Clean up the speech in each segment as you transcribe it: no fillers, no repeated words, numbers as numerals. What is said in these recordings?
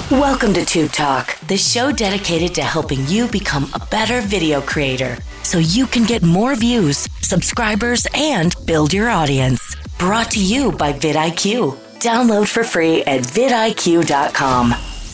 Welcome to Tube Talk, the show dedicated to helping you become a better video creator so you can get more views, subscribers, and build your audience. Brought to you by vidIQ. Download for free at vidIQ.com.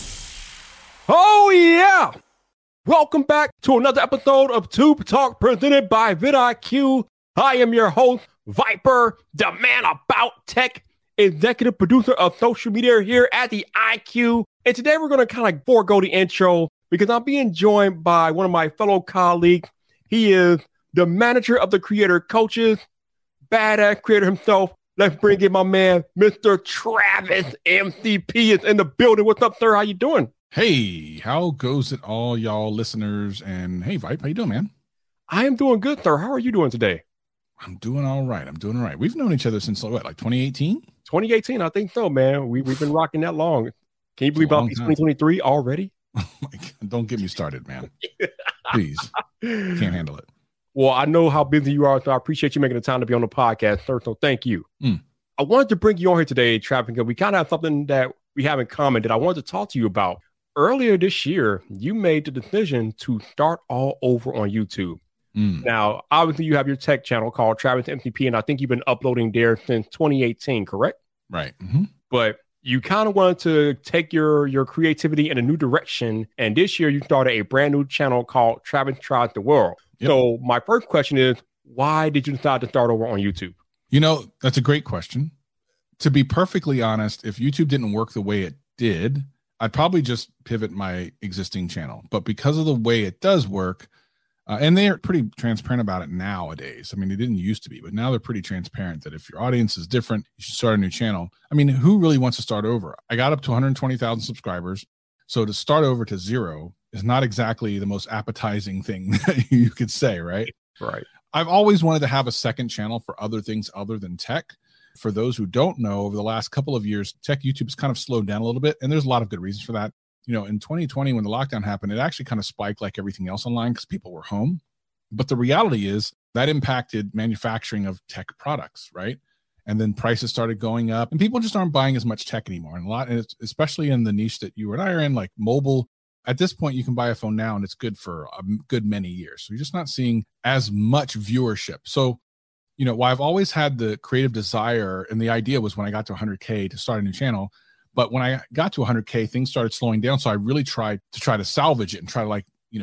Oh, yeah. Welcome back to another episode of Tube Talk presented by vidIQ. I am your host, Viper, the man about tech, executive producer of social media here at the IQ. And today we're going to kind of forego the intro because I'm being joined by one of my fellow colleagues. He is the manager of the Creator Coaches, badass creator himself. Let's bring in my man, Mr. Travis MCP is in the building. What's up, sir? How you doing? Hey, how goes it all, y'all listeners? And hey, Vipe, how you doing, man? I am doing good, sir. How are you doing today? I'm doing all right. We've known each other since, what, like 2018? 2018, I think so, man. We've been rocking that long. Can you believe about 2023 already? Oh my God, don't get me started, man. Please. Can't handle it. Well, I know how busy you are, so I appreciate you making the time to be on the podcast, sir. So thank you. I wanted to bring you on here today, Travis, because we kind of have something that we have in common that I wanted to talk to you about. Earlier this year, you made the decision to start all over on YouTube. Now, obviously, you have your tech channel called Travis MCP, and I think you've been uploading there since 2018, correct? Right. But you kind of wanted to take your creativity in a new direction. And this year you started a brand new channel called Travis Tries the World. Yep. So my first question is, why did you decide to start over on YouTube? You know, that's a great question. To be perfectly honest, if YouTube didn't work the way it did, I'd probably just pivot my existing channel. But because of the way it does work, and they're pretty transparent about it nowadays. I mean, they didn't used to be, but now they're pretty transparent that if your audience is different, you should start a new channel. I mean, who really wants to start over? I got up to 120,000 subscribers. So to start over to zero is not exactly the most appetizing thing that you could say, right? Right. I've always wanted to have a second channel for other things other than tech. For those who don't know, over the last couple of years, tech YouTube has kind of slowed down a little bit. And there's a lot of good reasons for that. You know, in 2020, when the lockdown happened, it actually kind of spiked like everything else online because people were home. But the reality is that impacted manufacturing of tech products, right? And then prices started going up and people just aren't buying as much tech anymore. And especially in the niche that you and I are in, like mobile. At this point, you can buy a phone now and it's good for a good many years. So you're just not seeing as much viewership. So, you know, while I've always had the creative desire and the idea was when I got to 100K to start a new channel. But when I got to 100K, things started slowing down. So I really tried to salvage it and try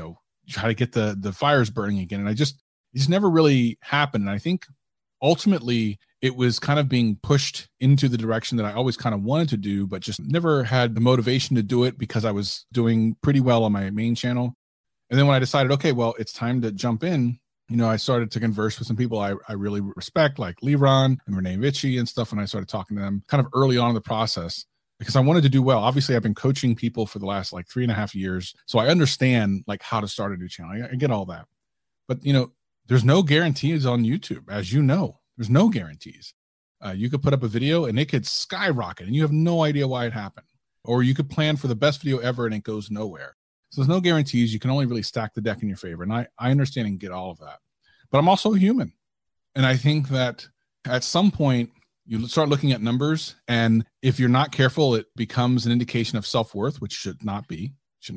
to get the fires burning again. And it just never really happened. And I think ultimately it was kind of being pushed into the direction that I always kind of wanted to do, but just never had the motivation to do it because I was doing pretty well on my main channel. And then when I decided, okay, well, it's time to jump in, you know, I started to converse with some people I really respect, like Leron and Renee Vici and stuff. And I started talking to them kind of early on in the process, because I wanted to do well. Obviously, I've been coaching people for the last like 3.5 years. So I understand like how to start a new channel. I get all that. But, you know, there's no guarantees on YouTube. As you know, there's no guarantees. You could put up a video and it could skyrocket and you have no idea why it happened. Or you could plan for the best video ever and it goes nowhere. So there's no guarantees. You can only really stack the deck in your favor. And I understand and get all of that. But I'm also human. And I think that at some point, you start looking at numbers, and if you're not careful, it becomes an indication of self-worth, which should not be.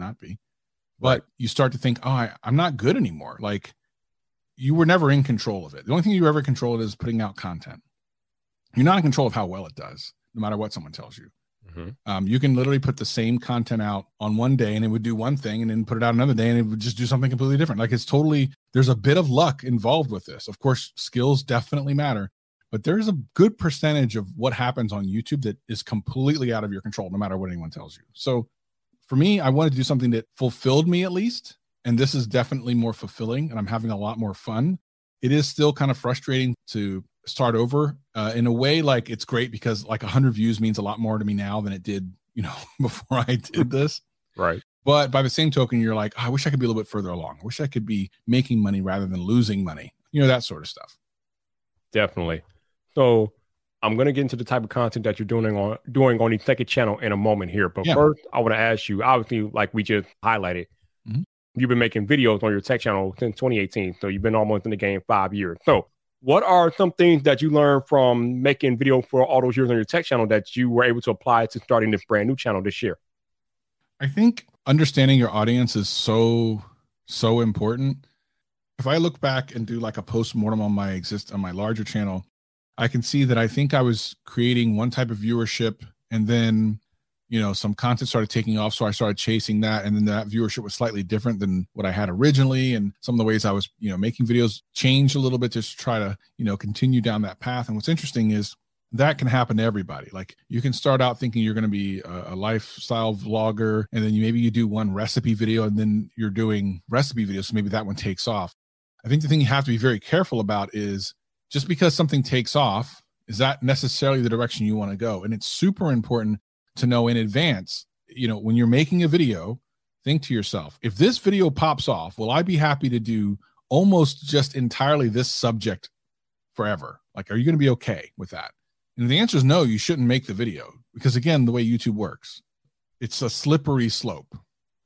But you start to think, oh, I'm not good anymore. Like, you were never in control of it. The only thing you ever control is putting out content. You're not in control of how well it does, no matter what someone tells you. You can literally put the same content out on one day and it would do one thing, and then put it out another day and it would just do something completely different. Like, it's totally, there's a bit of luck involved with this. Of course, skills definitely matter. But there's a good percentage of what happens on YouTube that is completely out of your control, no matter what anyone tells you. So for me, I wanted to do something that fulfilled me at least. And this is definitely more fulfilling and I'm having a lot more fun. It is still kind of frustrating to start over in a way. Like, it's great because like 100 views means a lot more to me now than it did, you know, before I did this. Right. But by the same token, you're like, oh, I wish I could be a little bit further along. I wish I could be making money rather than losing money, you know, that sort of stuff. Definitely. So I'm going to get into the type of content that you're doing on the second channel in a moment here. But first, I want to ask you, obviously, like we just highlighted, you've been making videos on your tech channel since 2018. So you've been almost in the game 5 years. So what are some things that you learned from making videos for all those years on your tech channel that you were able to apply to starting this brand new channel this year? I think understanding your audience is so important. If I look back and do like a post-mortem on my larger channel, I can see that I think I was creating one type of viewership, and then, some content started taking off. So I started chasing that. And then that viewership was slightly different than what I had originally. And some of the ways I was, making videos changed a little bit just to try to, continue down that path. And what's interesting is that can happen to everybody. Like, you can start out thinking you're going to be a lifestyle vlogger, and then maybe you do one recipe video, and then you're doing recipe videos. So maybe that one takes off. I think the thing you have to be very careful about is, just because something takes off, is that necessarily the direction you want to go? And it's super important to know in advance, when you're making a video, think to yourself, if this video pops off, will I be happy to do almost just entirely this subject forever? Like, are you going to be okay with that? And the answer is no, you shouldn't make the video, because again, the way YouTube works, it's a slippery slope.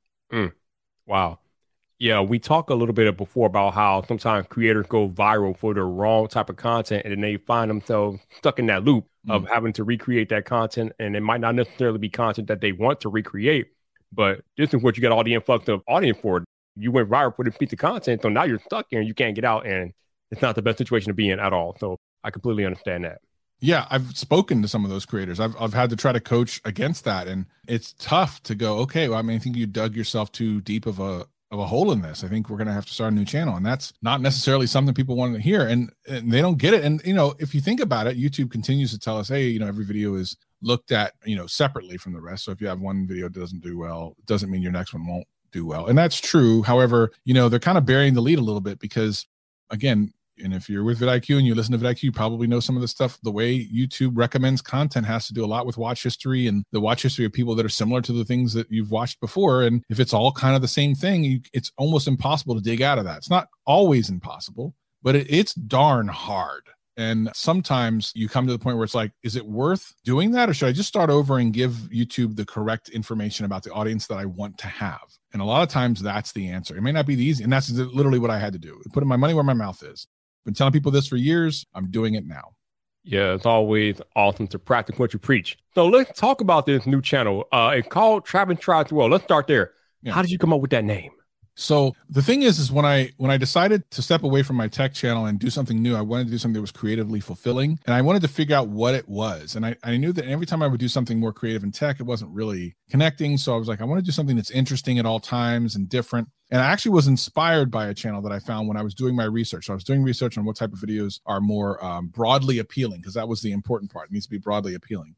Wow. Yeah, we talked a little bit before about how sometimes creators go viral for the wrong type of content, and then they find themselves stuck in that loop of having to recreate that content. And it might not necessarily be content that they want to recreate, but this is what you got all the influx of audience for. You went viral for this piece of content, so now you're stuck here and you can't get out, and it's not the best situation to be in at all. So I completely understand that. Yeah, I've spoken to some of those creators. I've had to try to coach against that, and it's tough to go, okay, well, I think you dug yourself too deep of a hole in this. I think we're going to have to start a new channel. And that's not necessarily something people want to hear. And they don't get it. And, if you think about it, YouTube continues to tell us, hey, every video is looked at, separately from the rest. So if you have one video that doesn't do well, it doesn't mean your next one won't do well. And that's true. However, they're kind of burying the lead a little bit, because again, and if you're with vidIQ and you listen to vidIQ, you probably know some of the stuff. The way YouTube recommends content has to do a lot with watch history and the watch history of people that are similar to the things that you've watched before. And if it's all kind of the same thing, it's almost impossible to dig out of that. It's not always impossible, but it's darn hard. And sometimes you come to the point where it's like, is it worth doing that? Or should I just start over and give YouTube the correct information about the audience that I want to have? And a lot of times that's the answer. It may not be the easy. And that's literally what I had to do. Putting my money where my mouth is. Been telling people this for years. I'm doing it now. Yeah, it's always awesome to practice what you preach. So let's talk about this new channel. It's called Travis Tries the World. Let's start there. Yeah. How did you come up with that name? So the thing is when I decided to step away from my tech channel and do something new, I wanted to do something that was creatively fulfilling, and I wanted to figure out what it was. And I knew that every time I would do something more creative in tech, it wasn't really connecting. So I was like, I want to do something that's interesting at all times and different. And I actually was inspired by a channel that I found when I was doing my research. So I was doing research on what type of videos are more broadly appealing, because that was the important part. It needs to be broadly appealing.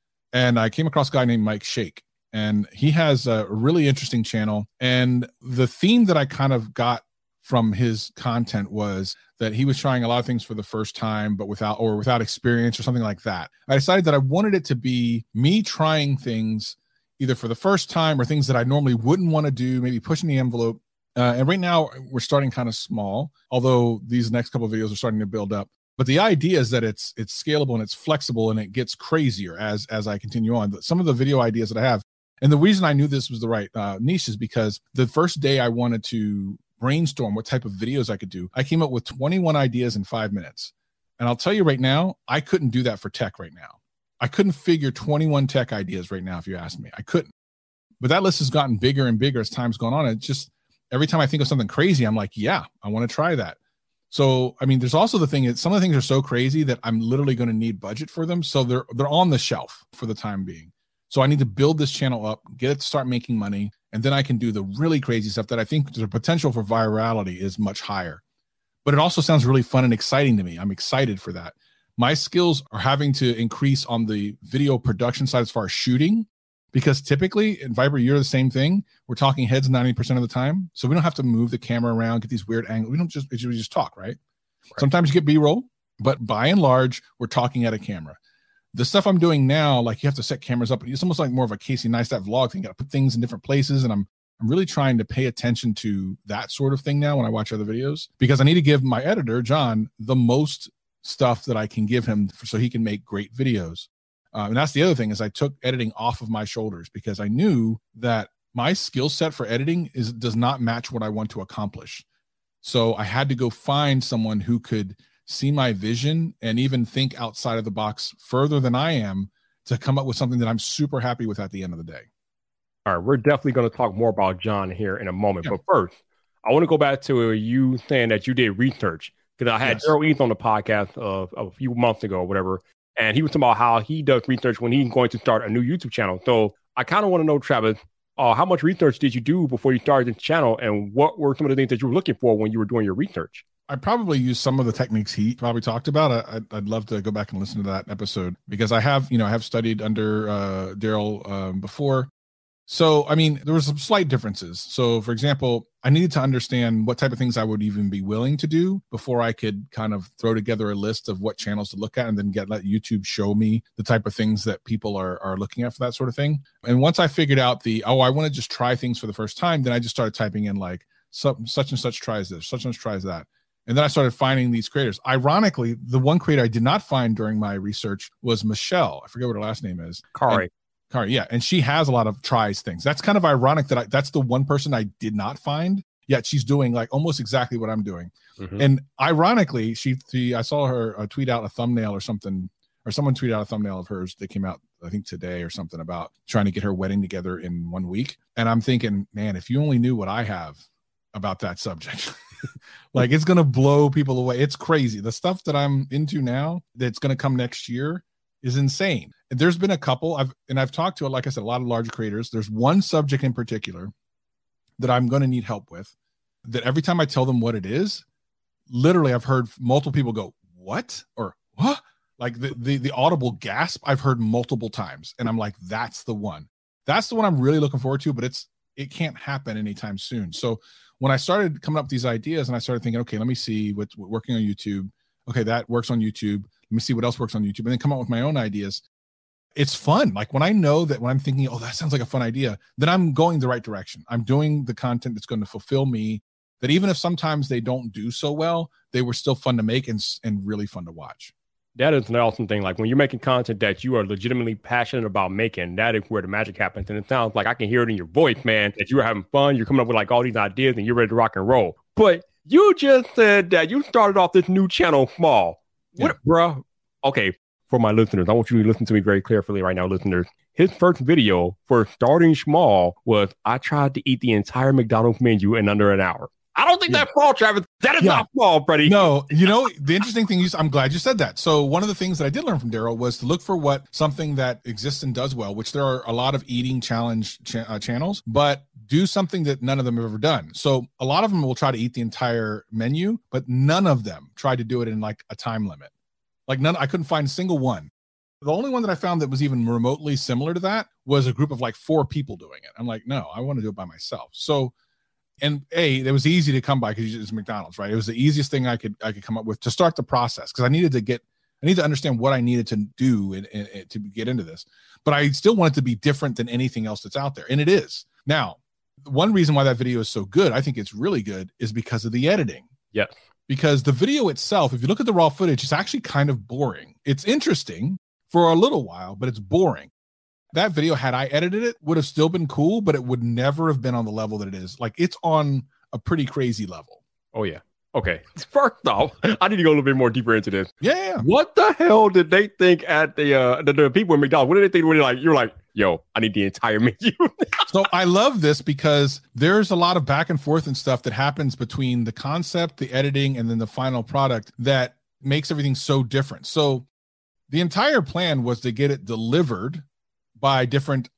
And I came across a guy named Mike Shake. And he has a really interesting channel. And the theme that I kind of got from his content was that he was trying a lot of things for the first time, but without experience or something like that. I decided that I wanted it to be me trying things either for the first time or things that I normally wouldn't want to do, maybe pushing the envelope. And right now we're starting kind of small, although these next couple of videos are starting to build up. But the idea is that it's scalable and it's flexible, and it gets crazier as I continue on. Some of the video ideas that I have, and the reason I knew this was the right niche is because the first day I wanted to brainstorm what type of videos I could do, I came up with 21 ideas in 5 minutes. And I'll tell you right now, I couldn't do that for tech right now. I couldn't figure 21 tech ideas right now if you asked me. I couldn't. But that list has gotten bigger and bigger as time's gone on. It just, every time I think of something crazy, I'm like, yeah, I want to try that. So, I mean, there's also the thing that some of the things are so crazy that I'm literally going to need budget for them. So they're on the shelf for the time being. So I need to build this channel up, get it to start making money, and then I can do the really crazy stuff that I think the potential for virality is much higher. But it also sounds really fun and exciting to me. I'm excited for that. My skills are having to increase on the video production side as far as shooting, because typically, in Viper, you're the same thing. We're talking heads 90% of the time. So we don't have to move the camera around, get these weird angles. We just talk, right? Sometimes you get B-roll, but by and large, we're talking at a camera. The stuff I'm doing now, like you have to set cameras up. It's almost like more of a Casey Neistat vlog thing. You got to put things in different places. And I'm really trying to pay attention to that sort of thing now when I watch other videos, because I need to give my editor, John, the most stuff that I can give him so he can make great videos. And that's the other thing is I took editing off of my shoulders because I knew that my skill set for editing does not match what I want to accomplish. So I had to go find someone who could see my vision and even think outside of the box further than I am to come up with something that I'm super happy with at the end of the day. All right, we're definitely going to talk more about John here in a moment. Yeah. But first, I want to go back to you saying that you did research, because I had Daryl Eath on the podcast a few months ago or whatever, and he was talking about how he does research when he's going to start a new YouTube channel. So I kind of want to know, Travis, how much research did you do before you started this channel, and what were some of the things that you were looking for when you were doing your research? I probably used some of the techniques he probably talked about. I'd love to go back and listen to that episode, because I have studied under Daryl before. So, I mean, there were some slight differences. So, for example, I needed to understand what type of things I would even be willing to do before I could kind of throw together a list of what channels to look at, and then let YouTube show me the type of things that people are looking at for that sort of thing. And once I figured out I want to just try things for the first time, then I just started typing in like such and such tries this, such and such tries that. And then I started finding these creators. Ironically, the one creator I did not find during my research was Michelle. I forget what her last name is. Kari, yeah. And she has a lot of tries things. That's kind of ironic that that's the one person I did not find, yet she's doing like almost exactly what I'm doing. Mm-hmm. And ironically, I saw her tweet out a thumbnail or something, or someone tweeted out a thumbnail of hers that came out, I think today or something, about trying to get her wedding together in 1 week. And I'm thinking, man, if you only knew what I have about that subject, like it's going to blow people away. It's crazy. The stuff that I'm into now that's going to come next year is insane. There's been a couple I've talked to, like I said, a lot of large creators. There's one subject in particular that I'm going to need help with, that every time I tell them what it is, literally I've heard multiple people go, what? Or what? Like the audible gasp I've heard multiple times. And I'm like, that's the one I'm really looking forward to, but it can't happen anytime soon. So when I started coming up with these ideas and I started thinking, okay, let me see what's working on YouTube. Okay, that works on YouTube. Let me see what else works on YouTube, and then come up with my own ideas. It's fun. Like when I know that when I'm thinking, oh, that sounds like a fun idea, then I'm going the right direction. I'm doing the content that's going to fulfill me, that even if sometimes they don't do so well, they were still fun to make and really fun to watch. That is an awesome thing. Like when you're making content that you are legitimately passionate about making, that is where the magic happens. And it sounds like I can hear it in your voice, man, that you're having fun. You're coming up with like all these ideas and you're ready to rock and roll. But you just said that you started off this new channel small. What, bruh? Okay, for my listeners, I want you to listen to me very carefully right now, listeners. His first video for starting small was, I tried to eat the entire McDonald's menu in under an hour. I don't think that's small, Travis. That is not small, Freddie. No, the interesting thing is, I'm glad you said that. So one of the things that I did learn from Daryl was to look for something that exists and does well, which there are a lot of eating challenge channels, but do something that none of them have ever done. So a lot of them will try to eat the entire menu, but none of them tried to do it in like a time limit. Like I couldn't find a single one. The only one that I found that was even remotely similar to that was a group of like 4 people doing it. I'm like, no, I want to do it by myself. So, and it was easy to come by because it's McDonald's, right? It was the easiest thing I could come up with to start the process, because I need to understand what I needed to do and to get into this. But I still want it to be different than anything else that's out there, and it is. Now, one reason why that video is so good, I think it's really good, is because of the editing. Yes. Because the video itself, if you look at the raw footage, it's actually kind of boring. It's interesting for a little while, but it's boring. That video, had I edited it, would have still been cool, but it would never have been on the level that it is. Like, it's on a pretty crazy level. Oh, yeah. Okay. First off, I need to go a little bit more deeper into this. Yeah. What the hell did they think at the people in McDonald's? What did they think when you're like, yo, I need the entire menu? So I love this because there's a lot of back and forth and stuff that happens between the concept, the editing, and then the final product that makes everything so different. So the entire plan was to get it delivered by different,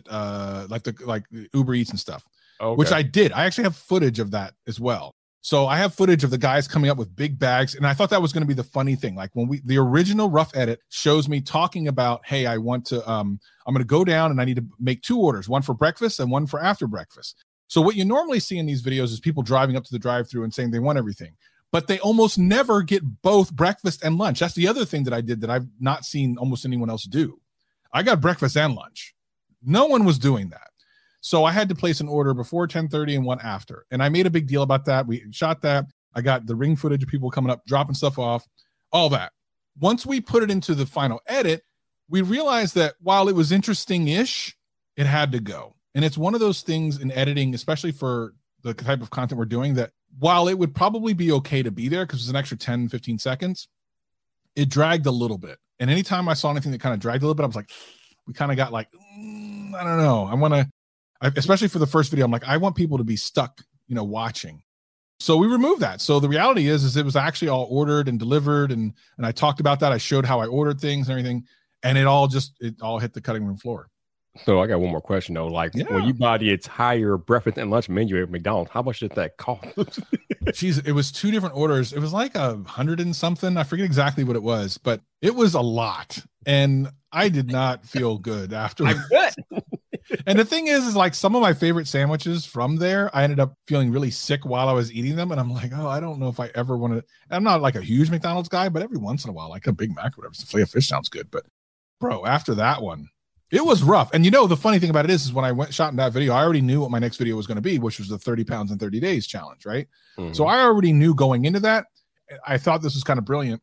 like Uber Eats and stuff, which I did. I actually have footage of that as well. So I have footage of the guys coming up with big bags. And I thought that was going to be the funny thing. Like when the original rough edit shows me talking about, hey, I want to, I'm going to go down and I need to make 2 orders, one for breakfast and one for after breakfast. So what you normally see in these videos is people driving up to the drive-thru and saying they want everything, but they almost never get both breakfast and lunch. That's the other thing that I did that I've not seen almost anyone else do. I got breakfast and lunch. No one was doing that. So I had to place an order before 10:30 and one after. And I made a big deal about that. We shot that. I got the ring footage of people coming up, dropping stuff off, all that. Once we put it into the final edit, we realized that while it was interesting-ish, it had to go. And it's one of those things in editing, especially for the type of content we're doing, that while it would probably be okay to be there because it's an extra 10, 15 seconds, it dragged a little bit. And anytime I saw anything that kind of dragged a little bit, I was like, we kind of got like, I don't know. especially for the first video, I'm like, I want people to be stuck, watching. So we removed that. So the reality is it was actually all ordered and delivered. And I talked about that. I showed how I ordered things and everything. And it all hit the cutting room floor. So I got one more question though. Like when you buy the entire breakfast and lunch menu at McDonald's, how much did that cost? Jeez, it was 2 different orders. It was like 100 and something. I forget exactly what it was, but it was a lot. And I did not feel good after. I bet. And the thing is like some of my favorite sandwiches from there, I ended up feeling really sick while I was eating them. And I'm like, I don't know if I ever want to. I'm not like a huge McDonald's guy, but every once in a while, like a Big Mac or whatever, filet of fish sounds good. But bro, after that one, it was rough. And the funny thing about it is when I shot in that video, I already knew what my next video was going to be, which was the 30 pounds in 30 days challenge, right? Mm-hmm. So I already knew going into that. I thought this was kind of brilliant.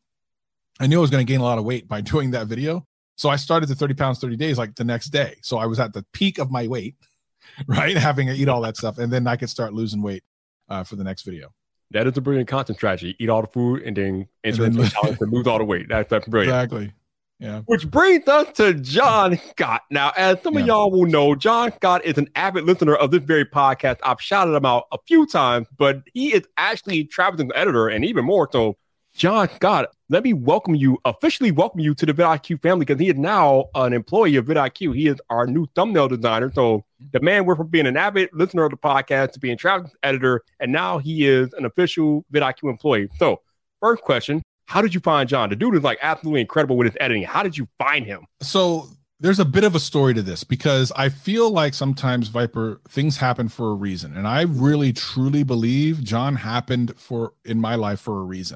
I knew I was going to gain a lot of weight by doing that video. So I started the 30 pounds, 30 days, like the next day. So I was at the peak of my weight, right? Having to eat all that stuff. And then I could start losing weight for the next video. That is a brilliant content strategy. Eat all the food and then enter into the challenge to lose all the weight. That's brilliant. Exactly. Yeah. Which brings us to John Scott. Now, as some of y'all will know, John Scott is an avid listener of this very podcast. I've shouted him out a few times, but he is actually Travis's editor, and even more so. John Scott, let me officially welcome you to the vidIQ family, because he is now an employee of vidIQ. He is our new thumbnail designer. So the man went from being an avid listener of the podcast to being Travis's editor, and now he is an official vidIQ employee. So first question, how did you find John? The dude is like absolutely incredible with his editing. How did you find him? So there's a bit of a story to this, because I feel like sometimes, Viper, things happen for a reason. And I really, truly believe John happened in my life for a reason.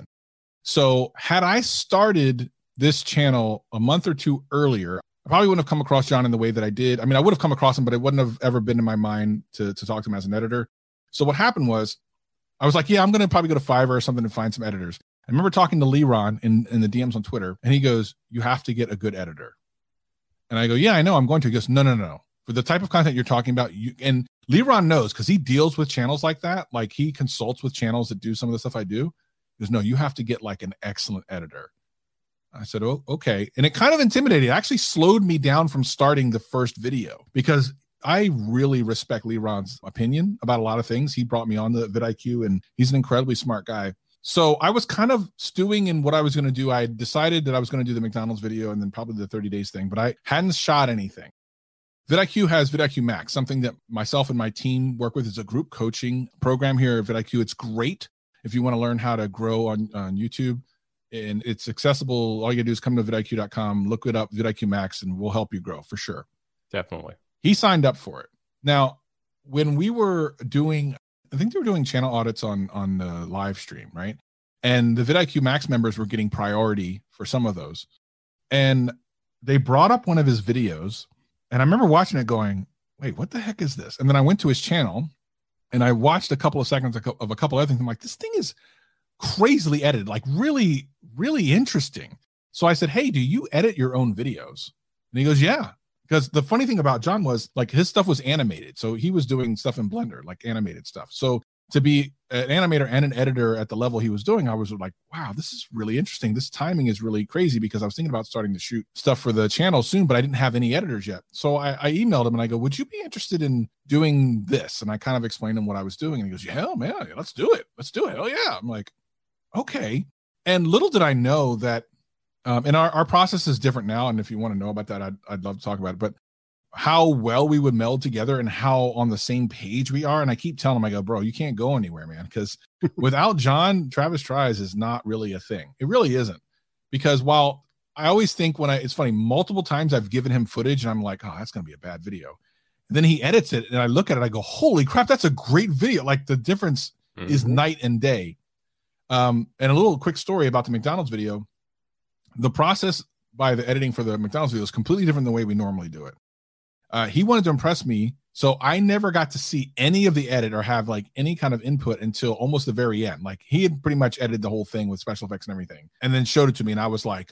So had I started this channel a month or two earlier, I probably wouldn't have come across John in the way that I did. I mean, I would have come across him, but it wouldn't have ever been in my mind to talk to him as an editor. So what happened was I was like, I'm going to probably go to Fiverr or something and find some editors. I remember talking to Leron in the DMs on Twitter, and he goes, you have to get a good editor. And I go, yeah, I know, I'm going to. He goes, no. For the type of content you're talking about, and Leron knows, because he deals with channels like that. Like he consults with channels that do some of the stuff I do. He goes, no, you have to get like an excellent editor. I said, oh, okay. And it kind of intimidated. It actually slowed me down from starting the first video, because I really respect Leron's opinion about a lot of things. He brought me on to vidIQ, and he's an incredibly smart guy. So I was kind of stewing in what I was going to do. I decided that I was going to do the McDonald's video and then probably the 30 days thing, but I hadn't shot anything. vidIQ has vidIQ Max, something that myself and my team work with. It's a group coaching program here at vidIQ. It's great if you want to learn how to grow on YouTube, and it's accessible. All you gotta do is come to vidIQ.com, look it up, vidIQ Max, and we'll help you grow for sure. Definitely. He signed up for it. Now, when we were doing, I think they were doing channel audits on the live stream, right? And the vidIQ Max members were getting priority for some of those. And they brought up one of his videos, and I remember watching it going, wait, what the heck is this? And then I went to his channel, and I watched a couple of seconds of a couple other things. I'm like, this thing is crazily edited, like really, really interesting. So I said, hey, do you edit your own videos? And he goes, yeah. Because the funny thing about John was, like, his stuff was animated. So he was doing stuff in Blender, like animated stuff. So to be an animator and an editor at the level he was doing, I was like, wow, this is really interesting. This timing is really crazy, because I was thinking about starting to shoot stuff for the channel soon, but I didn't have any editors yet. So I emailed him and I go, would you be interested in doing this? And I kind of explained him what I was doing. And he goes, yeah, hell, man, let's do it. Let's do it. Oh yeah. I'm like, okay. And little did I know that, and our process is different now. And if you want to know about that, I'd love to talk about it. But how well we would meld together and how on the same page we are. And I keep telling him, I go, bro, you can't go anywhere, man. Because without John, Travis Tries is not really a thing. It really isn't. Because while I always think it's funny, multiple times I've given him footage and I'm like, oh, that's going to be a bad video. And then he edits it and I look at it, I go, holy crap, that's a great video. Like the difference is night and day. And a little quick story about the McDonald's video. The process by the editing for the McDonald's video is completely different than the way we normally do it. He wanted to impress me, so I never got to see any of the edit or have like any kind of input until almost the very end. Like he had pretty much edited the whole thing with special effects and everything, and then showed it to me, and I was like,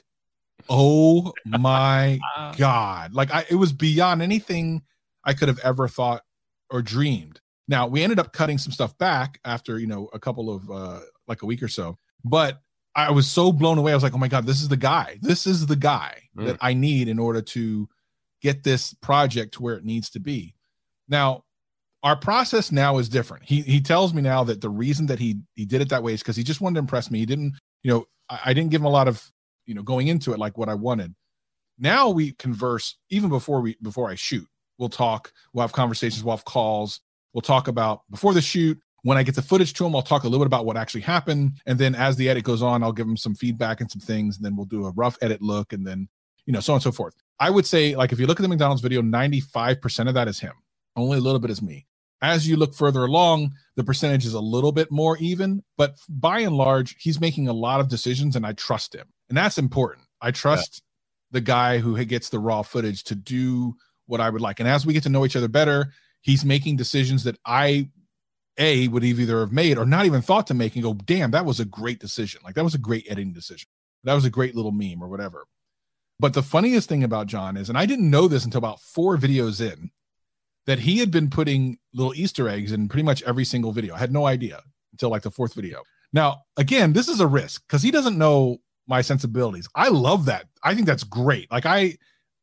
"Oh my god!" Like it was beyond anything I could have ever thought or dreamed. Now we ended up cutting some stuff back after a couple of like a week or so, but I was so blown away. I was like, "Oh my god, this is the guy! This is the guy that I need in order to get this project to where it needs to be." Now, Our process now is different. He tells me now that the reason that he did it that way is because he just wanted to impress me. He didn't, I didn't give him a lot of, going into it like what I wanted. Now we converse even before I shoot. We'll talk, we'll have conversations, we'll have calls. We'll talk about before the shoot. When I get the footage to him, I'll talk a little bit about what actually happened. And then as the edit goes on, I'll give him some feedback and some things. And then we'll do a rough edit look and then, so on and so forth. I would say, like, if you look at the McDonald's video, 95% of that is him. Only a little bit is me. As you look further along, the percentage is a little bit more even. But by and large, he's making a lot of decisions and I trust him. And that's important. I trust the guy who gets the raw footage to do what I would like. And as we get to know each other better, he's making decisions that I would either have made or not even thought to make and go, damn, that was a great decision. Like, that was a great editing decision. That was a great little meme or whatever. But the funniest thing about John is, and I didn't know this until about 4 videos in, that he had been putting little Easter eggs in pretty much every single video. I had no idea until like the 4th video. Now, again, this is a risk because he doesn't know my sensibilities. I love that. I think that's great. Like, I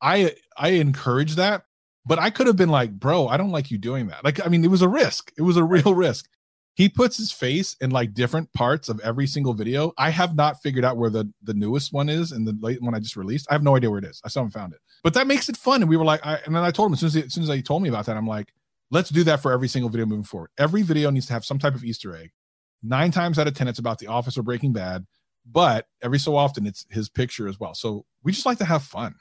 encourage that. But I could have been like, bro, I don't like you doing that. Like, I mean, it was a risk. It was a real risk. He puts his face in like different parts of every single video. I have not figured out where the newest one is and the late one I just released. I have no idea where it is. I still haven't found it. But that makes it fun. And we were like, and then I told him as soon as he told me about that, I'm like, let's do that for every single video moving forward. Every video needs to have some type of Easter egg. 9 times out of 10, it's about The Office or Breaking Bad. But every so often, it's his picture as well. So we just like to have fun.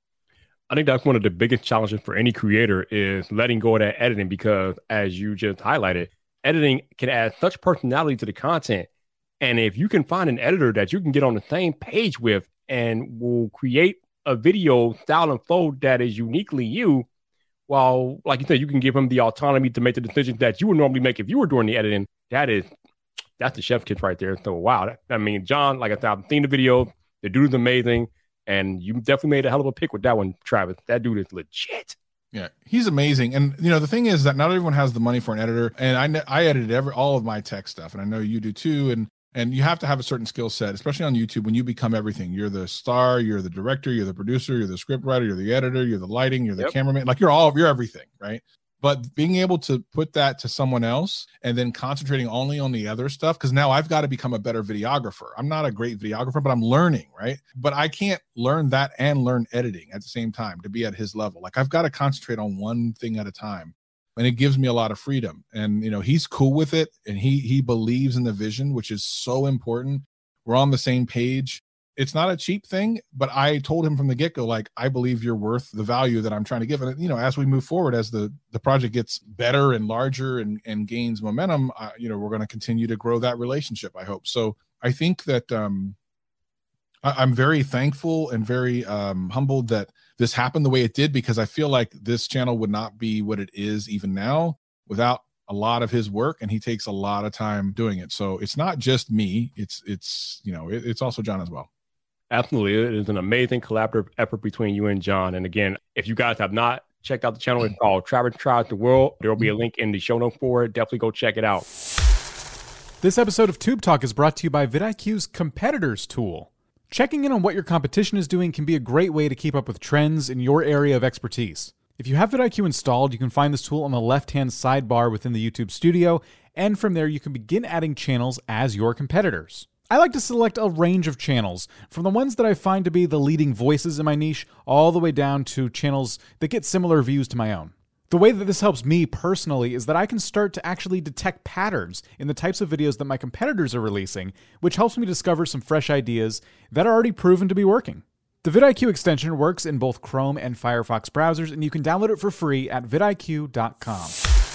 I think that's one of the biggest challenges for any creator is letting go of that editing, because as you just highlighted, editing can add such personality to the content. And if you can find an editor that you can get on the same page with and will create a video style and flow that is uniquely you, while, like you said, you can give him the autonomy to make the decisions that you would normally make if you were doing the editing, that's the chef's kiss right there. So, wow. John, like I said, I've seen the video. The dude's amazing. And you definitely made a hell of a pick with that one, Travis. That dude is legit. Yeah, he's amazing. And, the thing is that not everyone has the money for an editor. And I edited all of my tech stuff. And I know you do too. And you have to have a certain skill set, especially on YouTube, when you become everything. You're the star, you're the director, you're the producer, you're the script writer, you're the editor, you're the lighting, you're the cameraman. Like, you're everything, right? But being able to put that to someone else and then concentrating only on the other stuff, because now I've got to become a better videographer. I'm not a great videographer, but I'm learning, right? But I can't learn that and learn editing at the same time to be at his level. Like, I've got to concentrate on one thing at a time. And it gives me a lot of freedom. And, he's cool with it. And he believes in the vision, which is so important. We're on the same page. It's not a cheap thing, but I told him from the get-go, like, I believe you're worth the value that I'm trying to give. And, as we move forward, as the project gets better and larger and gains momentum, we're going to continue to grow that relationship, I hope. So I think that I'm very thankful and very humbled that this happened the way it did, because I feel like this channel would not be what it is even now without a lot of his work, and he takes a lot of time doing it. So it's not just me. It's also John as well. Absolutely. It is an amazing collaborative effort between you and John. And again, if you guys have not checked out the channel, it's called Travis Tries the World. There will be a link in the show notes for it. Definitely go check it out. This episode of Tube Talk is brought to you by vidIQ's Competitors tool. Checking in on what your competition is doing can be a great way to keep up with trends in your area of expertise. If you have vidIQ installed, you can find this tool on the left-hand sidebar within the YouTube studio, and from there you can begin adding channels as your competitors. I like to select a range of channels, from the ones that I find to be the leading voices in my niche, all the way down to channels that get similar views to my own. The way that this helps me personally is that I can start to actually detect patterns in the types of videos that my competitors are releasing, which helps me discover some fresh ideas that are already proven to be working. The vidIQ extension works in both Chrome and Firefox browsers, and you can download it for free at vidIQ.com.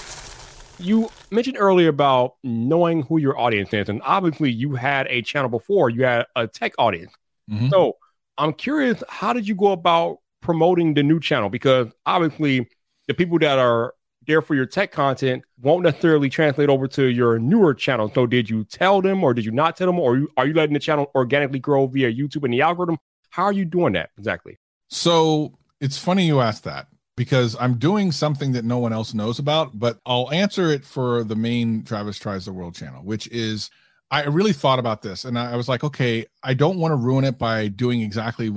You mentioned earlier about knowing who your audience is, and obviously you had a channel before, you had a tech audience. Mm-hmm. So I'm curious, how did you go about promoting the new channel? Because obviously the people that are there for your tech content won't necessarily translate over to your newer channel. So did you tell them, or did you not tell them, or are you letting the channel organically grow via YouTube and the algorithm? How are you doing that exactly? So it's funny you asked that, because I'm doing something that no one else knows about, but I'll answer it for the main Travis Tries the World channel, which is, I really thought about this and I was like, okay, I don't want to ruin it by doing exactly what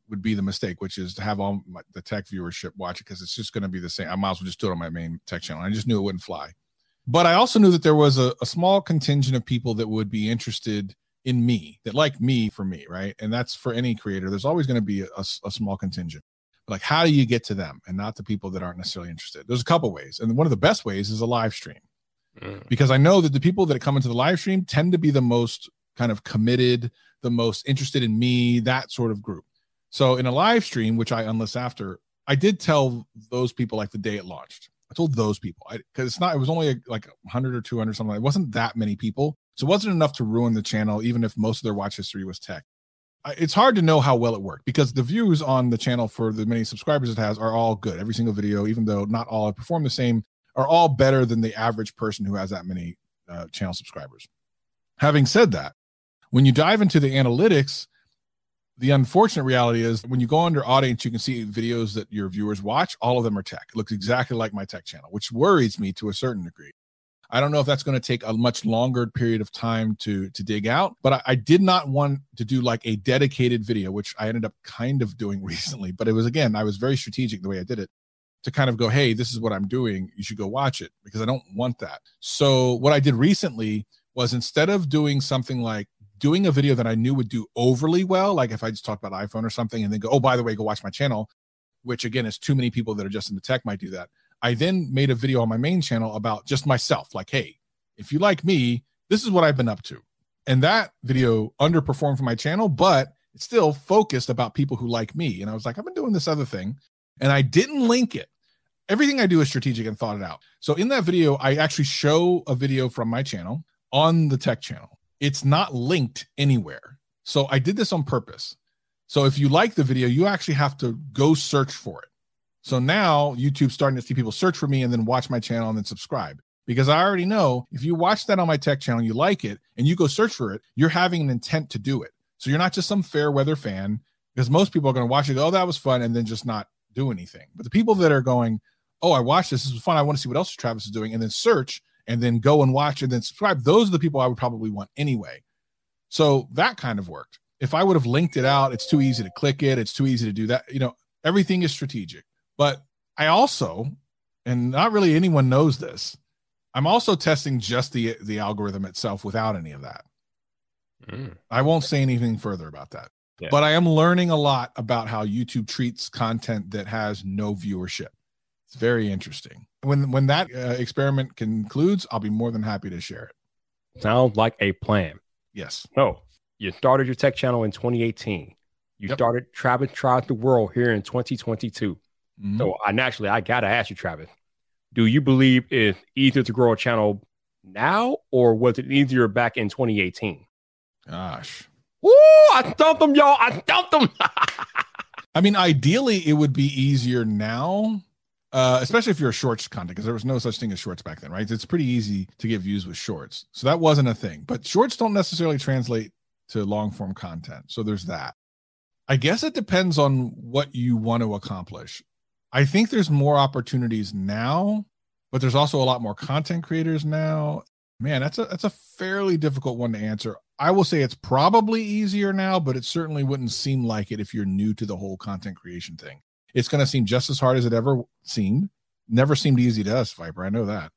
would be the mistake, which is to have all the tech viewership watch it because it's just going to be the same. I might as well just do it on my main tech channel. I just knew it wouldn't fly. But I also knew that there was a small contingent of people that would be interested in me, that like me for me, right? And that's for any creator. There's always going to be a small contingent. But like, how do you get to them and not the people that aren't necessarily interested? There's a couple ways. And one of the best ways is a live stream. Because I know that the people that come into the live stream tend to be the most kind of committed, the most interested in me, that sort of group. So in a live stream, which I unlist after, I did tell those people like the day it launched. I told those people because it was only like 100 or 200 something. It wasn't that many people. So it wasn't enough to ruin the channel, even if most of their watch history was tech. It's hard to know how well it worked because the views on the channel for the many subscribers it has are all good. Every single video, even though not all have performed the same, are all better than the average person who has that many channel subscribers. Having said that, when you dive into the analytics, the unfortunate reality is when you go under audience, you can see videos that your viewers watch. All of them are tech. It looks exactly like my tech channel, which worries me to a certain degree. I don't know if that's going to take a much longer period of time to dig out, but I did not want to do like a dedicated video, which I ended up kind of doing recently. But it was, again, I was very strategic the way I did it to kind of go, hey, this is what I'm doing. You should go watch it because I don't want that. So what I did recently was instead of doing something like doing a video that I knew would do overly well, like if I just talked about iPhone or something and then go, oh, by the way, go watch my channel, which again is too many people that are just into tech might do that. I then made a video on my main channel about just myself. Like, hey, if you like me, this is what I've been up to. And that video underperformed for my channel, but it's still focused about people who like me. And I was like, I've been doing this other thing and I didn't link it. Everything I do is strategic and thought it out. So in that video, I actually show a video from my channel on the tech channel. It's not linked anywhere. So I did this on purpose. So if you like the video, you actually have to go search for it. So now YouTube's starting to see people search for me and then watch my channel and then subscribe. Because I already know if you watch that on my tech channel, you like it, and you go search for it, you're having an intent to do it. So you're not just some fair weather fan, because most people are going to watch it, go, oh, that was fun, and then just not do anything. But the people that are going, oh, I watched this was fun, I want to see what else Travis is doing, and then search, and then go and watch, and then subscribe, those are the people I would probably want anyway. So that kind of worked. If I would have linked it out, it's too easy to click it, it's too easy to do that. You know, everything is strategic. But I also, and not really anyone knows this, I'm also testing just the algorithm itself without any of that. I won't say anything further about that. Yeah. But I am learning a lot about how YouTube treats content that has no viewership. It's very interesting. When that experiment concludes, I'll be more than happy to share it. Sounds like a plan. Yes. So you started your tech channel in 2018. You started Travis Tries the World here in 2022. Mm-hmm. So I got to ask you, Travis, do you believe it's easier to grow a channel now or was it easier back in 2018? Gosh. Woo! I stumped them, y'all. I stumped them. I mean, ideally, it would be easier now, especially if you're a shorts content, because there was no such thing as shorts back then, right? It's pretty easy to get views with shorts. So that wasn't a thing. But shorts don't necessarily translate to long form content. So there's that. I guess it depends on what you want to accomplish. I think there's more opportunities now, but there's also a lot more content creators now. Man, that's a fairly difficult one to answer. I will say it's probably easier now, but it certainly wouldn't seem like it if you're new to the whole content creation thing. It's going to seem just as hard as it ever seemed. Never seemed easy to us, Viper. I know that.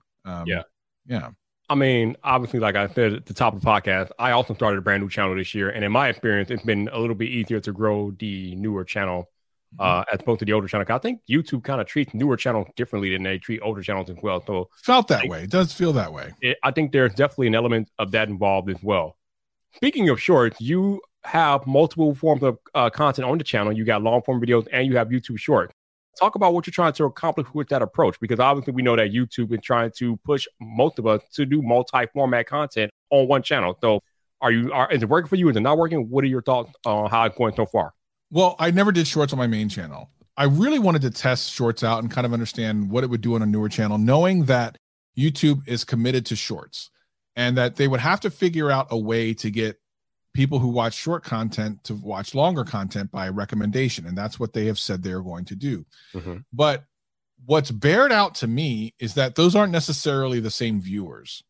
Yeah. I mean, obviously, like I said at the top of the podcast, I also started a brand new channel this year. And in my experience, it's been a little bit easier to grow the newer channel as opposed to the older channel. I think YouTube kind of treats newer channels differently than they treat older channels as well. So felt that way. It does feel that way. I think there's definitely an element of that involved as well. Speaking of shorts, you have multiple forms of content on the channel. You got long form videos and you have YouTube shorts. Talk about what you're trying to accomplish with that approach, because obviously we know that YouTube is trying to push most of us to do multi-format content on one channel. So is it working for you? Is it not working? What are your thoughts on how it's going so far? Well, I never did shorts on my main channel. I really wanted to test shorts out and kind of understand what it would do on a newer channel, knowing that YouTube is committed to shorts and that they would have to figure out a way to get people who watch short content to watch longer content by recommendation. And that's what they have said they're going to do. Mm-hmm. But what's bared out to me is that those aren't necessarily the same viewers.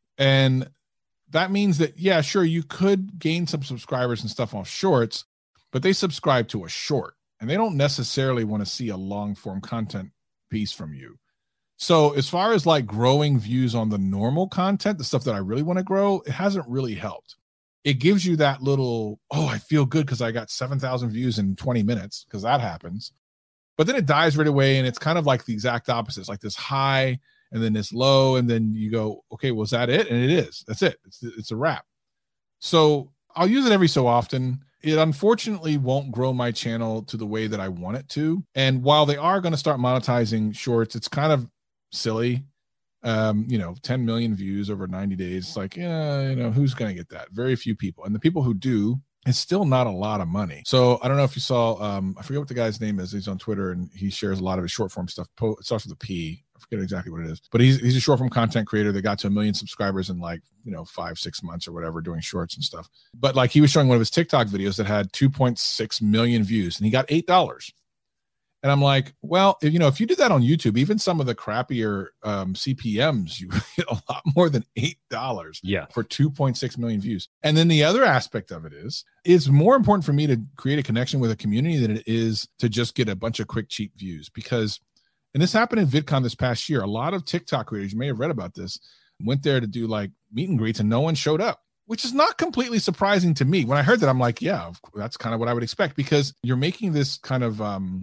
And that means that, yeah, sure, you could gain some subscribers and stuff on shorts, but they subscribe to a short, and they don't necessarily want to see a long form content piece from you. So as far as like growing views on the normal content, the stuff that I really want to grow, it hasn't really helped. It gives you that little, oh, I feel good because I got 7,000 views in 20 minutes, because that happens. But then it dies right away, and it's kind of like the exact opposite. It's like this high and then this low, and then you go, okay, was that it? And it is. That's it. It's a wrap. So I'll use it every so often. It unfortunately won't grow my channel to the way that I want it to. And while they are going to start monetizing shorts, it's kind of silly. 10 million views over 90 days. It's like, who's going to get that? Very few people. And the people who do, it's still not a lot of money. So I don't know if you saw, I forget what the guy's name is. He's on Twitter and he shares a lot of his short form stuff. It starts with a P. I forget exactly what it is, but he's a short form content creator that got to 1 million subscribers in 5-6 months or whatever, doing shorts and stuff. But like, he was showing one of his TikTok videos that had 2.6 million views, and he got $8. And I'm like, well, if you did that on YouTube, even some of the crappier CPMs, you get a lot more than $8 for 2.6 million views. And then the other aspect of it is, it's more important for me to create a connection with a community than it is to just get a bunch of quick, cheap views. Because, and this happened in VidCon this past year, a lot of TikTok creators, you may have read about this, went there to do like meet and greets and no one showed up, which is not completely surprising to me. When I heard that, I'm like, yeah, that's kind of what I would expect, because you're making this kind of,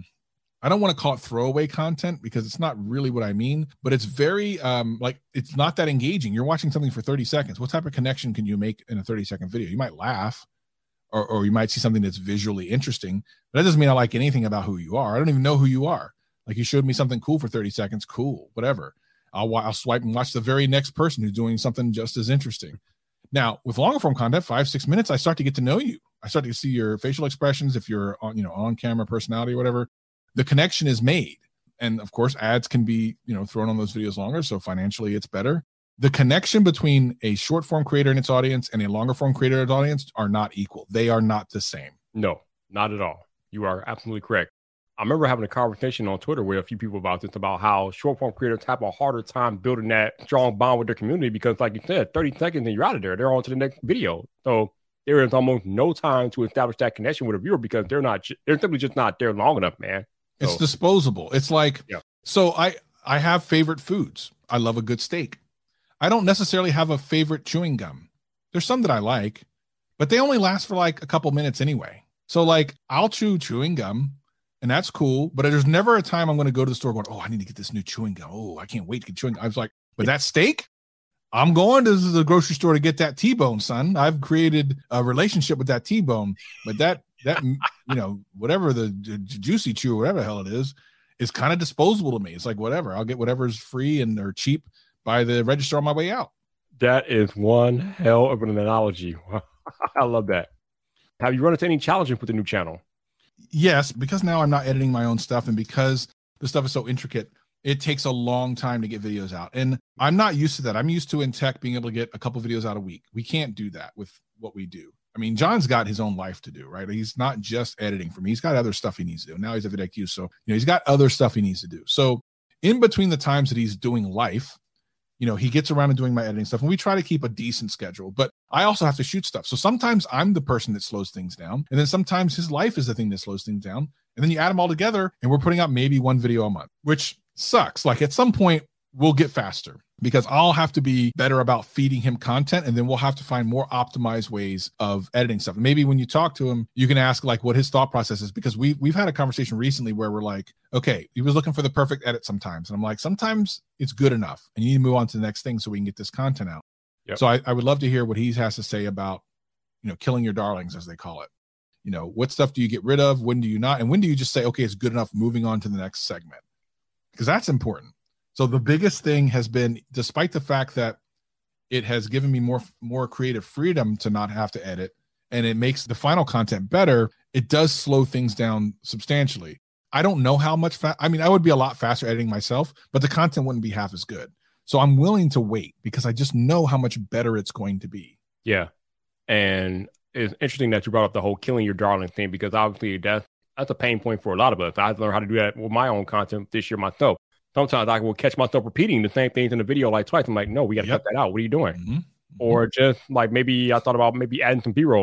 I don't want to call it throwaway content, because it's not really what I mean, but it's very it's not that engaging. You're watching something for 30 seconds. What type of connection can you make in a 30-second video? You might laugh, or you might see something that's visually interesting, but that doesn't mean I like anything about who you are. I don't even know who you are. Like, you showed me something cool for 30 seconds. Cool, whatever. I'll swipe and watch the very next person who's doing something just as interesting. Now, with longer form content, 5-6 minutes, I start to get to know you. I start to see your facial expressions. If you're on camera personality or whatever, the connection is made. And of course, ads can be, thrown on those videos longer. So financially it's better. The connection between a short form creator and its audience and a longer form creator and its audience are not equal. They are not the same. No, not at all. You are absolutely correct. I remember having a conversation on Twitter with a few people about this, about how short form creators have a harder time building that strong bond with their community, because like you said, 30 seconds and you're out of there. They're on to the next video. So there is almost no time to establish that connection with a viewer, because they're simply just not there long enough, man. So, it's disposable. It's like, So I have favorite foods. I love a good steak. I don't necessarily have a favorite chewing gum. There's some that I like, but they only last for like a couple minutes anyway. So like, I'll chew chewing gum, and that's cool, but there's never a time I'm going to go to the store going, oh, I need to get this new chewing gum. Oh, I can't wait to get chewing gum. I was like, but that steak, I'm going to the grocery store to get that T-bone, son. I've created a relationship with that T-bone, but that whatever the juicy chew, whatever the hell it is kind of disposable to me. It's like, whatever, I'll get whatever's free and or cheap by the register on my way out. That is one hell of an analogy. I love that. Have you run into any challenges with the new channel? Yes, because now I'm not editing my own stuff, and because the stuff is so intricate, it takes a long time to get videos out. And I'm not used to that. I'm used to, in tech, being able to get a couple videos out a week. We can't do that with what we do. I mean, John's got his own life to do, right? He's not just editing for me. He's got other stuff he needs to do. Now he's at vidIQ, so he's got other stuff he needs to do. So in between the times that he's doing life, he gets around to doing my editing stuff, and we try to keep a decent schedule. But I also have to shoot stuff. So sometimes I'm the person that slows things down, and then sometimes his life is the thing that slows things down. And then you add them all together, and we're putting out maybe one video a month, which sucks. Like, at some point, we'll get faster, because I'll have to be better about feeding him content, and then we'll have to find more optimized ways of editing stuff. Maybe when you talk to him, you can ask like what his thought process is, because we've had a conversation recently where we're like, okay, he was looking for the perfect edit sometimes, and I'm like, sometimes it's good enough, and you need to move on to the next thing so we can get this content out. Yep. So I would love to hear what he has to say about killing your darlings, as they call it. What stuff do you get rid of? When do you not? And when do you just say, okay, it's good enough, moving on to the next segment? Because that's important. So the biggest thing has been, despite the fact that it has given me more creative freedom to not have to edit, and it makes the final content better, it does slow things down substantially. I don't know how much I would be a lot faster editing myself, but the content wouldn't be half as good. So I'm willing to wait, because I just know how much better it's going to be. Yeah. And it's interesting that you brought up the whole killing your darling thing, because obviously that's a pain point for a lot of us. I've learned how to do that with my own content this year myself. Sometimes I will catch myself repeating the same things in the video like twice. I'm like, no, we got to cut that out. What are you doing? Mm-hmm. Or just like, maybe I thought about maybe adding some B-roll. Like,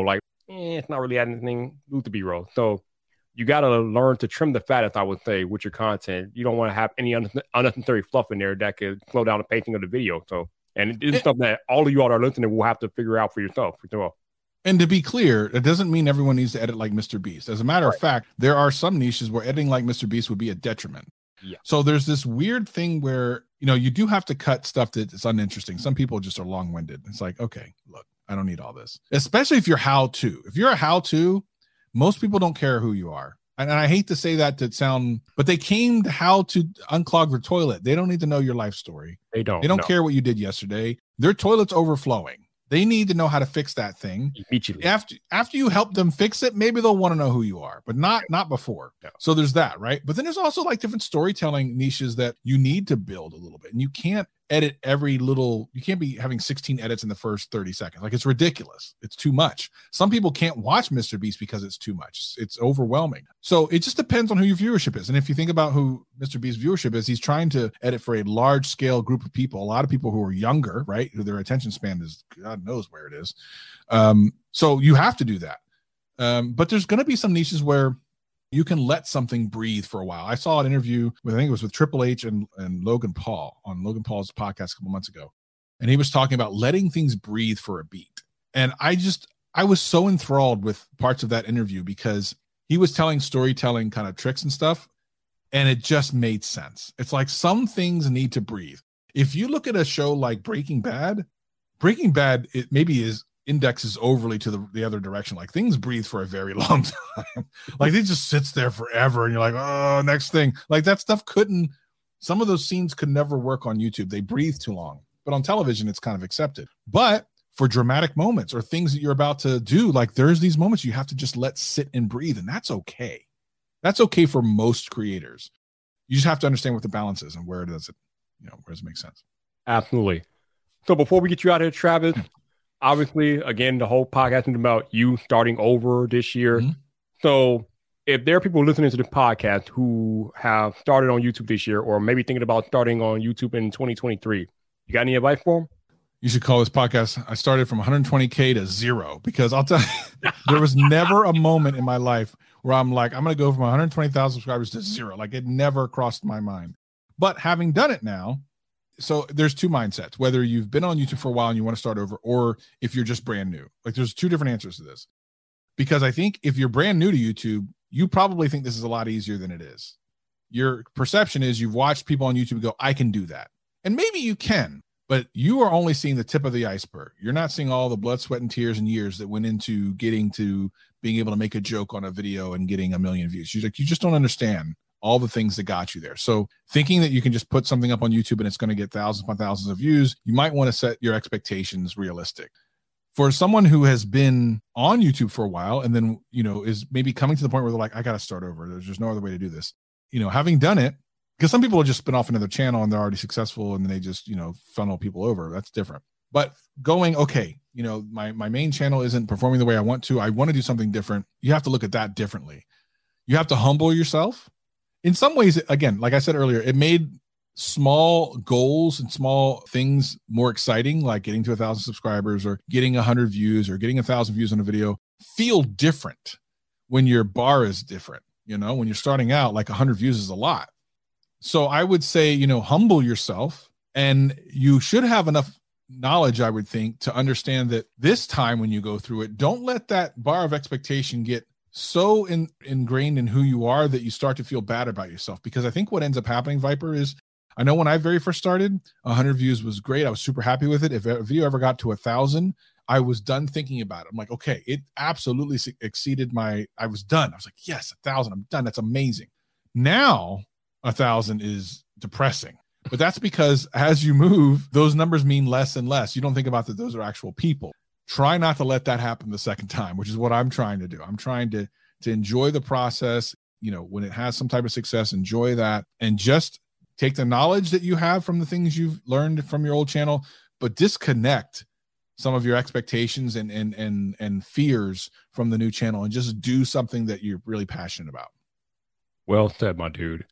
it's not really adding anything new to B-roll. So you got to learn to trim the fat, as I would say, with your content. You don't want to have any unnecessary fluff in there that could slow down the pacing of the video. So, and it's something that all of you all that are listening will have to figure out for yourself. And to be clear, it doesn't mean everyone needs to edit like Mr. Beast. As a matter of fact, there are some niches where editing like Mr. Beast would be a detriment. Yeah. So there's this weird thing where, you know, you do have to cut stuff that is uninteresting. Some people just are long-winded. It's like, okay, look, I don't need all this. Especially if you're how-to. If you're a how-to, most people don't care who you are. And I hate to say that to sound, but they came to how to unclog their toilet. They don't need to know your life story. They don't care what you did yesterday. Their toilet's overflowing. They need to know how to fix that thing. Immediately. After you help them fix it, maybe they'll want to know who you are, but not before. Yeah. So there's that, right? But then there's also like different storytelling niches that you need to build a little bit. And you can't edit you can't be having 16 edits in the first 30 seconds. Like, it's ridiculous. It's too much. Some people can't watch Mr. Beast because it's too much. It's overwhelming. So it just depends on who your viewership is. And if you think about who Mr. Beast's viewership is, he's trying to edit for a large scale group of people, a lot of people who are younger, right? Who their attention span is, God knows where it is. So you have to do that. But there's going to be some niches where you can let something breathe for a while. I saw an interview with, I think it was with Triple H and Logan Paul on Logan Paul's podcast a couple months ago. And he was talking about letting things breathe for a beat. And I was so enthralled with parts of that interview because he was telling storytelling kind of tricks and stuff. And it just made sense. It's like some things need to breathe. If you look at a show like Breaking Bad, it maybe indexes overly to the other direction. Like, things breathe for a very long time. Like, it just sits there forever and you're like, oh, next thing. Like, that stuff some of those scenes could never work on YouTube. They breathe too long. But on television, it's kind of accepted. But for dramatic moments or things that you're about to do, like, there's these moments you have to just let sit and breathe, and that's okay. That's okay for most creators. You just have to understand what the balance is and where does it make sense. Absolutely. So before we get you out of here, Travis, obviously, again, the whole podcast is about you starting over this year. Mm-hmm. So if there are people listening to the podcast who have started on YouTube this year, or maybe thinking about starting on YouTube in 2023, you got any advice for them? You should call this podcast. I started from 120K to 0, because I'll tell you, there was never a moment in my life where I'm like, I'm going to go from 120,000 subscribers to 0. Like, it never crossed my mind. But having done it now, so there's two mindsets, whether you've been on YouTube for a while and you want to start over, or if you're just brand new. Like, there's two different answers to this, because I think if you're brand new to YouTube, you probably think this is a lot easier than it is. Your perception is you've watched people on YouTube go, I can do that. And maybe you can, but you are only seeing the tip of the iceberg. You're not seeing all the blood, sweat, and tears and years that went into getting to being able to make a joke on a video and getting 1 million views. You just don't understand all the things that got you there. So thinking that you can just put something up on YouTube and it's going to get thousands upon thousands of views, you might want to set your expectations realistic. For someone who has been on YouTube for a while and then, is maybe coming to the point where they're like, I got to start over. There's just no other way to do this. Having done it, because some people will just spin off another channel and they're already successful and then they just, funnel people over. That's different. But going, okay, my main channel isn't performing the way I want to. I want to do something different. You have to look at that differently. You have to humble yourself. In some ways, again, like I said earlier, it made small goals and small things more exciting, like getting to 1,000 subscribers or getting 100 views or getting 1,000 views on a video feel different when your bar is different. When you're starting out, like 100 views is a lot. So I would say, humble yourself, and you should have enough knowledge, I would think, to understand that this time when you go through it, don't let that bar of expectation get so ingrained in who you are that you start to feel bad about yourself. Because I think what ends up happening, Viper, is I know when I very first started, 100 views was great. I was super happy with it. If a video ever got to 1,000, I was done thinking about it. I'm like, okay, it absolutely exceeded I was done. I was like, yes, 1,000, I'm done. That's amazing. Now 1,000 is depressing. But that's because as you move, those numbers mean less and less. You don't think about that those are actual people. Try not to let that happen the second time, which is what I'm trying to do. I'm trying to enjoy the process. When it has some type of success, enjoy that, and just take the knowledge that you have from the things you've learned from your old channel, but disconnect some of your expectations and fears from the new channel and just do something that you're really passionate about. Well said, my dude.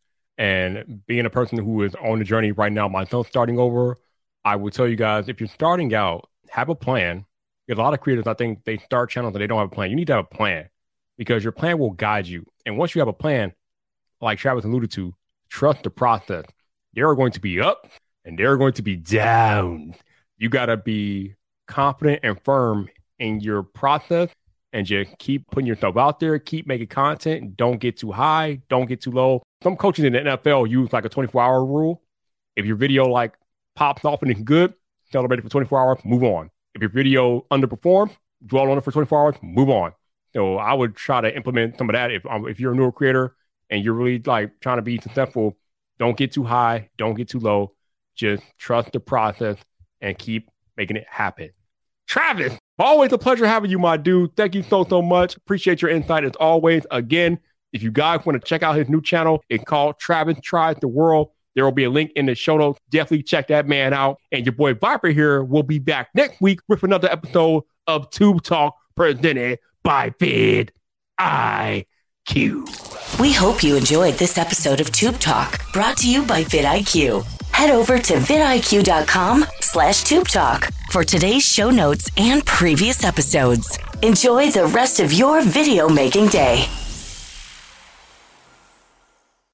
And being a person who is on the journey right now, myself starting over, I would tell you guys, if you're starting out, have a plan. Because a lot of creators, I think they start channels and they don't have a plan. You need to have a plan because your plan will guide you. And once you have a plan, like Travis alluded to, trust the process. There are going to be up and there are going to be down. You got to be confident and firm in your process and just keep putting yourself out there, keep making content. Don't get too high, don't get too low. Some coaches in the NFL use like a 24-hour rule. If your video like pops off and it's good, celebrate it for 24 hours, move on. If your video underperforms, dwell on it for 24 hours, move on. So I would try to implement some of that. If you're a newer creator and you're really like trying to be successful, don't get too high, don't get too low. Just trust the process and keep making it happen. Travis, always a pleasure having you, my dude. Thank you so much. Appreciate your insight as always. Again, if you guys want to check out his new channel, it's called Travis Tries the World. There will be a link in the show notes. Definitely check that man out. And your boy Viper here will be back next week with another episode of Tube Talk presented by vidIQ. We hope you enjoyed this episode of Tube Talk, brought to you by vidIQ. Head over to vidIQ.com/Tube Talk for today's show notes and previous episodes. Enjoy the rest of your video making day.